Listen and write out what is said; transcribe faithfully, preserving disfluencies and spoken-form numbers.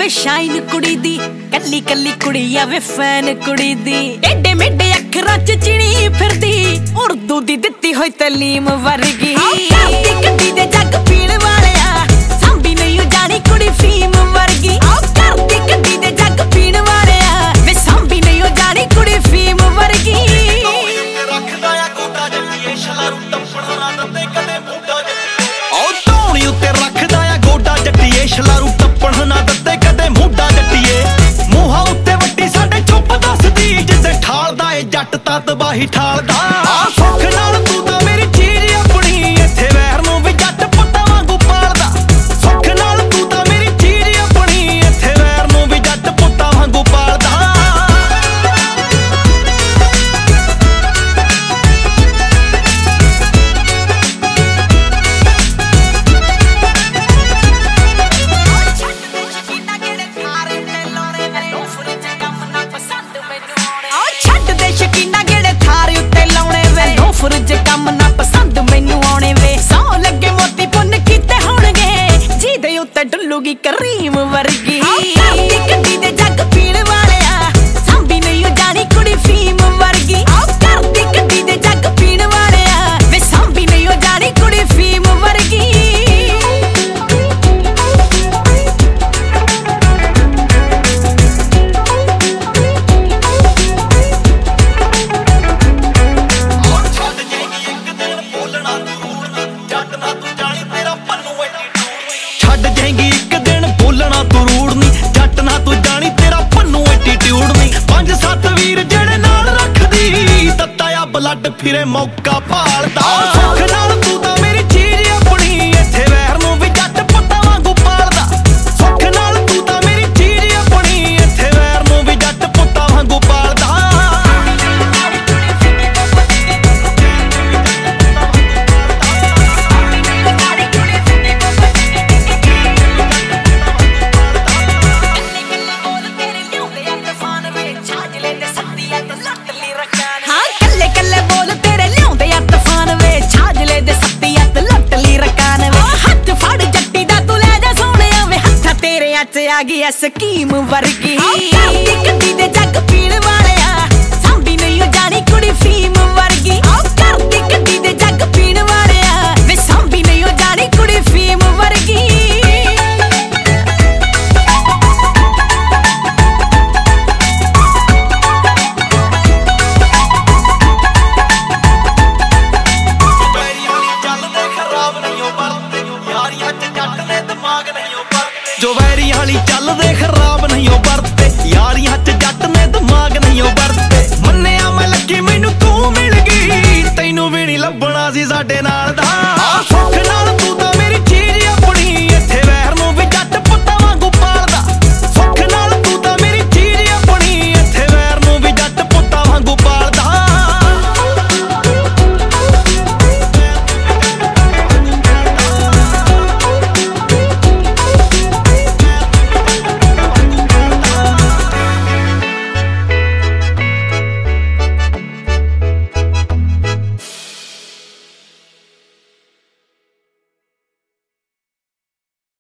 ਵੇ shine ਕੁੜੀ ਦੀ, ਕੱਲੀ ਕੱਲੀ ਕੁੜੀ ਆ ਵੇ ਫੈਨ ਕੁੜੀ ਦੀ। ਏਡੇ ਮੇਡੇ ਅੱਖਰਾਂ ਚ ਚਿਣੀ ਫਿਰਦੀ, ਉਰਦੂ ਦੀ ਦਿੱਤੀ ਹੋਈ ਤਾਲੀਮ ਵਰਗੀ। ਕਰਦੀ ਗੱਡੀ ਦੇ ਜੱਗ ਪੀਣ ਵਾਲਿਆ, ਸਾਂਭੀ ਨਹੀਂ ਜਾਣੀ ਕੁੜੀ ਫੀਮ ਵਰਗੀ। ਕਰਦੀ ਗੱਡੀ ਦੇ ਜੱਗ ਪੀਣ ਵਾਲਿਆ, ਵੇ ਸਾਂਭੀ ਨਹੀਂ ਜਾਣੀ ਕੁੜੀ ਫੀਮ ਵਰਗੀ। ਰੱਖਦਾ ਆ ਗੋਡਾ ਜੱਟੀਏ, ਸ਼ਲਾਰੂ ਟੱਪਣ ਨਾ ਦਿੱਤੇ ਕਦੇ ਮੋਢਾ ਜੱਟੀਏ। ਉਹ ਧੌਣੀ ਉੱਤੇ ਰੱਖਦਾ ਆ ਗੋਡਾ ਜੱਟੀਏ, ਸ਼ਲਾਰੂ ਟੱਪਣ ਨਾ ਦਿੱਤੇ ਕਦੇ ਮੋਢਾ ਜੱਟੀਏ। ਮੂੰਹਾਂ ਉੱਤੇ ਵੱਡੀ ਸਾਡੇ ਚੁੱਪ ਦੱਸਦੀ, ਜਿੱਦੇ ਠਾਲਦਾ ਏ ਜੱਟ ਤਾਂ ਤਬਾਹੀ ਠਾਲਦਾ। ਆ ਸੁੱਖ ਨਾਲ ਤੂੰ ਤਾਂ ਮੇਰੀ ਚੀਜ਼ ਆਪਣੀ, ਇੱਥੇ ਵੈਰ ਨੂੰ ਵੀ ਜੱਟ ਪੁੱਤਾਂ ਵਾਂਗੂ ਪਾਲਦਾ। ਸੁੱਖ ਨਾਲ ਤੂੰ ਤਾਂ ਮੇਰੀ ਚੀਜ਼ ਆਪਣੀ, ਇੱਥੇ ਵੈਰ ਨੂੰ ਵੀ ਜੱਟ ਪੁੱਤਾਂ ਵਾਂਗੂ ਪਾਲਦਾ। ਸ਼ਕੀਨਾ ਗੇੜੇ ਥਾਰੇ ਉੱਤੇ ਲਾਉਣੇ ਵੇ, ਲੋਫਰ ਜੇ ਕੰਮ ਨਾ ਪਸੰਦ ਮੈਨੂੰ ਆਉਣੇ ਵੇ। ਸੌ ਲੱਗੇ ਮੋਤੀ ਪੁੰਨ ਕੀਤੇ ਹੋਣਗੇ, ਜਿਹਦੇ ਉੱਤੇ ਡੁੱਲੂਗੀ ਕਰੀਮ ਵਰਗੀ। ਕਰਦੀ ਗੱਡੀ ਦੇ ਜੱਗ ਪੀਣ ਵਾਲਿਆ, ਸਾਂਭੀ ਨਹੀਂ ਜਾਣੀ ਕੁੜੀ ਫੀਮ ਵਰਗੀ। ਕਰਦੀ ਗੱਡੀ ਦੇ ਜੱਗ ਪੀਣ ਵਾਲਿਆ, ਵੇ ਸਾਂਭੀ ਨਹੀਂ ਜਾਣੀ ਕੁੜੀ ਫੀਮ ਵਰਗੀ। ਛੱਡ ਜਾਏਂਗੀ ਇੱਕ ਦਿਨ ਬੋਲਣਾ ਤੂੰ ਰੂੜ ਨੀ, ਜੱਟ ਨਾ ਤੂੰ ਜਾਣੀ ਤੇਰਾ ਪੰਨੂ ਐਟੀਟਿਊਡ ਨੀ। ਪੰਜ ਸੱਤ ਵੀਰ ਜਿਹੜੇ ਨਾਲ ਰੱਖਦੀ, ਤੱਤਾ ਆ ਬਲੱਡ ਫਿਰੇ ਮੌਕਾ ਭਾਲਦਾ। ਸੁੱਖ ਨਾਲ ਤੂੰ ਤਾਂ ਮੇਰੀ ਚੀਜ਼ ਆਪਣੀ, ਇੱਥੇ ਵੈਰ ਨੂੰ ਵੀ ਜੱਟ ਪੁੱਤਾਂ ਵਾਂਗੂ ਪਾਲਦਾ। ਸੁੱਖ ਨਾਲ ਤੂੰ ਤਾਂ ਮੇਰੀ ਚੀਜ਼ ਆਪਣੀ, ਇੱਥੇ ਵੈਰ ਨੂੰ ਵੀ ਜੱਟ ਪੁੱਤਾਂ ਵਾਂਗੂ ਪਾਲਦਾ। ਹਾਂ ਕੱਲੇ ਕੱਲੇ ਬੋਲ ਤੇਰੇ ਲਿਆਉਂਦੇ ਆ ਤੂਫਾਨ ਵੇ, ਛਾਜਲੇ ਦੇ ਸੱਤੀ ਅੱਤ ਲੱਟ ਲਈ ਰਕਾਨ ਵੇ। ਹੱਥ ਫੜ ਜੱਟੀ ਦਾ ਤੂੰ ਲੈ ਜਾ ਸੋਹਣਿਆ ਵੇ, ਹੱਥਾਂ ਤੇਰੇ ਚ ਆ ਗਈ ਐ ਸਕੀਮ ਵਰਗੀ। ਕਰਦੀ ਗੱਡੀ ਦੇ ਜੱਗ ਪੀਣ ਵਾਲਿਆ, ਸਾਂਭੀ ਨਹੀਂ ਜਾਣੀ ਕੁੜੀ ਫੀਮ ਵਰਗੀ। ਕਰਦੀ ਗੱਡੀ ਦੇ ਜੱਗ ਪੀਣ ਵਾਲਿਆ, ਵੇ ਸਾਂਭੀ ਨਹੀਂ ਜਾਣੀ ਕੁੜੀ ਫੀਮ ਵਰਗੀ। ਜੋ ਵੈਰੀ ਹਾਲੀ ਚੱਲਦੇ ਖਰਾਬ ਨਹੀਂ ਉਹ ਵਰਤੇ, ਯਾਰੀਆਂ ਚ ਜੱਟ ਨੇ ਦਿਮਾਗ ਨਹੀਂ ਉਹ ਵਰਤੇ। ਮੰਨਿਆ ਮੈਂ ਲੱਗੀ ਮੈਨੂੰ ਤੂੰ ਮਿਲ ਗਈ, ਤੈਨੂੰ ਵੀ ਨਹੀਂ ਲੱਭਣਾ ਸੀ ਸਾਡੇ ਨਾਲ ਦਾ।